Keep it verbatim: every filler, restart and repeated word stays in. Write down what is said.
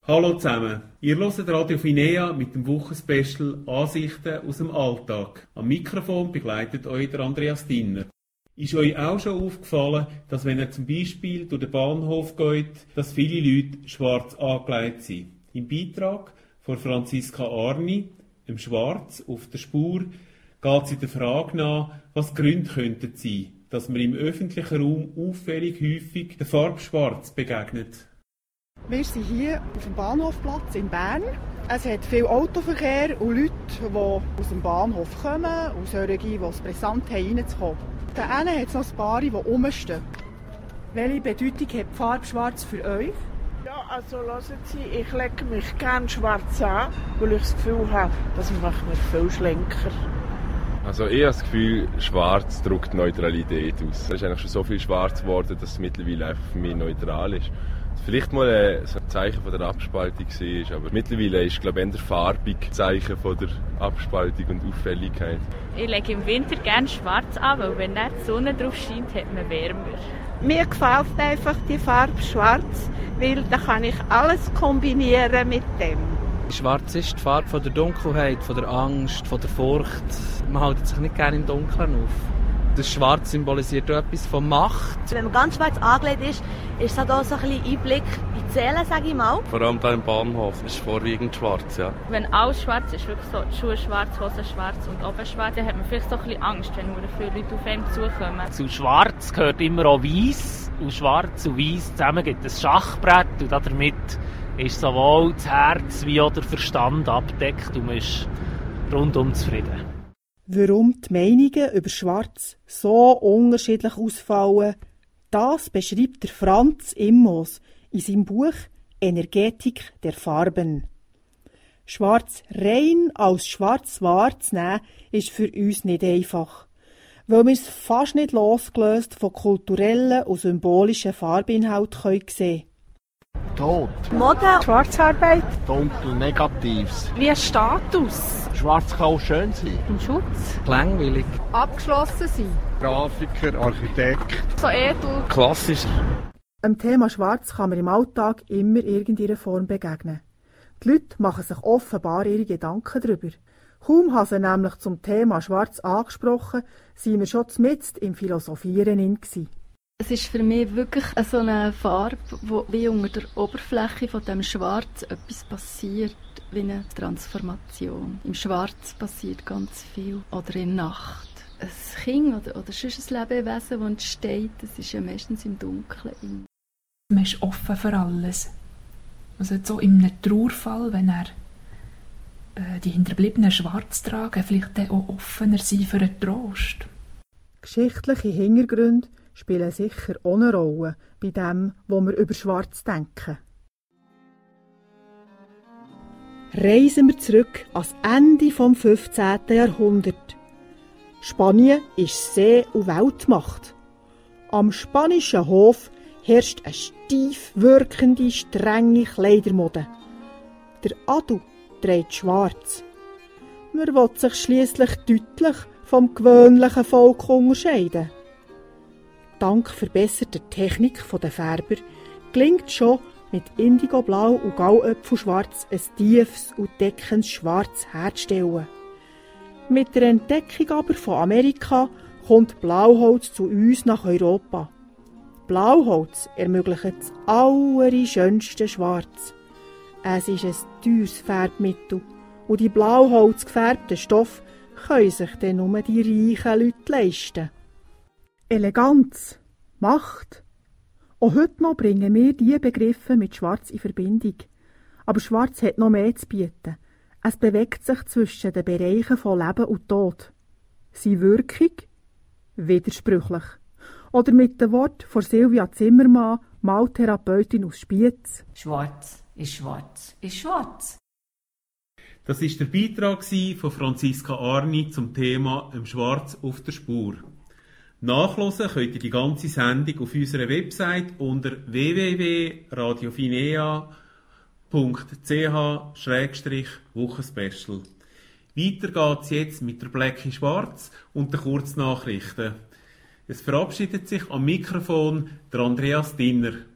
Hallo zusammen, ihr hört Radio Finea mit dem Wochenspecial Ansichten aus dem Alltag. Am Mikrofon begleitet euch der Andreas Dinner. Ist euch auch schon aufgefallen, dass wenn ihr zum Beispiel durch den Bahnhof geht, dass viele Leute schwarz angelegt sind? Im Beitrag von Franziska Arni, im Schwarz auf der Spur, geht sie der Frage nach, was die Gründe könnten sein, dass man im öffentlichen Raum auffällig häufig der Farbe Schwarz begegnet. Wir sind hier auf dem Bahnhofplatz in Bern. Es hat viel Autoverkehr und Leute, die aus dem Bahnhof kommen und solche, die es brisant haben, reinzukommen. Da hinten hat es noch ein paar, die rumstehen. Welche Bedeutung hat die Farbe Schwarz für euch? Ja, also hören Sie, ich lege mich gerne schwarz an, weil ich das Gefühl habe, das macht mich viel schlanker. Also ich habe das Gefühl, schwarz drückt Neutralität aus. Es ist eigentlich schon so viel schwarz geworden, dass es mittlerweile einfach für mich neutral ist. Vielleicht mal ein, so ein Zeichen von der Abspaltung war, aber mittlerweile ist, glaube ich, eher farbig Zeichen von der Abspaltung und Auffälligkeit. Ich lege im Winter gerne schwarz an, weil wenn nicht die Sonne drauf scheint, hat man wärmer. Mir gefällt einfach die Farbe schwarz, weil da kann ich alles kombinieren mit dem. Schwarz ist die Farbe von der Dunkelheit, von der Angst, von der Furcht. Man hält sich nicht gerne im Dunkeln auf. Das Schwarz symbolisiert auch etwas von Macht. Wenn man ganz schwarz angelegt ist, ist es auch so ein bisschen Einblick in die Seele, sage ich mal. Vor allem hier im Bahnhof ist vorwiegend schwarz, ja. Wenn alles schwarz ist, wirklich so die Schuhe schwarz, Hosen schwarz und oben schwarz, dann hat man vielleicht so ein bisschen Angst, wenn nur viele Leute auf einem zukommen. Zu schwarz gehört immer auch weiss. Und schwarz und weiss zusammen gibt ein Schachbrett und damit ist sowohl das Herz wie auch der Verstand abgedeckt und man ist rundum zufrieden. Warum die Meinungen über Schwarz so unterschiedlich ausfallen, das beschreibt der Franz Immos in seinem Buch «Energetik der Farben». Schwarz rein als schwarz wahrzunehmen, ist für uns nicht einfach, weil wir es fast nicht losgelöst von kulturellen und symbolischen Farbinhalten sehen können. Tod. Mode. Schwarzarbeit. Dunkel, Negatives. Wie ein Status. Schwarz kann auch schön sein. Ein Schutz. Langweilig. Abgeschlossen sein. Grafiker, Architekt. So edel. Klassisch. Dem Thema Schwarz kann man im Alltag immer irgendeiner Form begegnen. Die Leute machen sich offenbar ihre Gedanken darüber. Kaum haben sie nämlich zum Thema Schwarz angesprochen, sind wir schon mitten im Philosophieren in gewesen. Es ist für mich wirklich so eine Farbe, wo wie unter der Oberfläche von dem Schwarz etwas passiert, wie eine Transformation. Im Schwarz passiert ganz viel. Oder in der Nacht. Ein Kind oder, oder sonst ein Lebewesen, das entsteht, das ist ja meistens im Dunkeln. Man ist offen für alles. Also so in einem Trauerfall, wenn er äh, die Hinterbliebenen schwarz tragen, vielleicht dann auch offener sein für einen Trost. Geschichtliche Hintergründe spielen sicher auch eine Rolle bei dem, wo wir über Schwarz denken. Reisen wir zurück ans Ende des fünfzehnten Jahrhunderts. Spanien ist See- und Weltmacht. Am spanischen Hof herrscht eine steif wirkende, strenge Kleidermode. Der Adel trägt schwarz. Man will sich schliesslich deutlich vom gewöhnlichen Volk unterscheiden. Dank verbesserter Technik der Färber gelingt schon mit Indigoblau und Gauöpfelschwarz ein tiefes und deckendes Schwarz herzustellen. Mit der Entdeckung aber von Amerika kommt Blauholz zu uns nach Europa. Blauholz ermöglicht das allerschönste Schwarz. Es ist ein teures Färbmittel und die Blauholz gefärbten Stoffe können sich dann nur die reichen Leute leisten. Eleganz, Macht. Auch heute noch bringen wir diese Begriffe mit Schwarz in Verbindung. Aber Schwarz hat noch mehr zu bieten. Es bewegt sich zwischen den Bereichen von Leben und Tod. Seine Wirkung? Widersprüchlich. Oder mit dem Wort von Silvia Zimmermann, Maltherapeutin aus Spiez. Schwarz ist schwarz ist schwarz. Das war der Beitrag von Franziska Arni zum Thema «Im Schwarz auf der Spur». Nachhören könnt ihr die ganze Sendung auf unserer Website unter w w w punkt radiofinea punkt c h slash wochenspecial. Weiter geht's jetzt mit der Blecki Schwarz und den Kurznachrichten. Es verabschiedet sich am Mikrofon der Andreas Dinner.